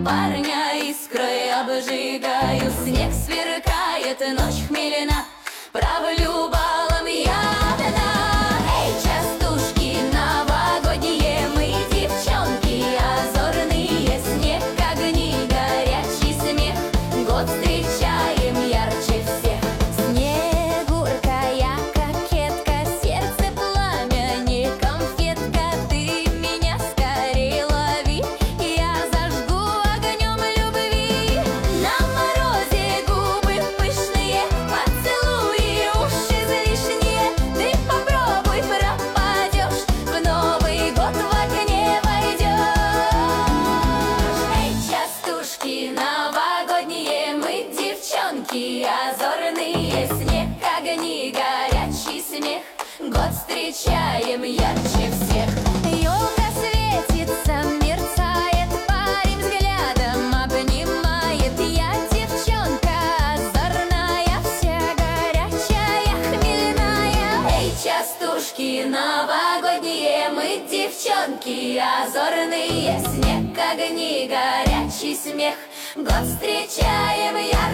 парня искрой обжигаю. Снег сверкает, ночь хмелена, правлю балом я одна. Эй, частушки новогодние, мы девчонки озорные. Снег, огни, горячий смех, год встречаем ярче всех. Снегурка, я кокетка, сердце пламя, не конфетка. Ты меня скорей лови, я зажгу огнем любви. На морозе губы пышные, поцелуи уши излишние. Ты попробуй, пропадешь, в Новый год в огне войдешь. Эй, частушки новогодние, мы девчонки озорные. Снег, огни, горячий смех, год встречаем ярче всех. Ёлка светится, мерцает, парень взглядом обнимает. Я девчонка озорная, вся горячая, хмельная. Эй, частушки новогодние, мы девчонки озорные. Снег, огни, горячий смех, год встречаем ярче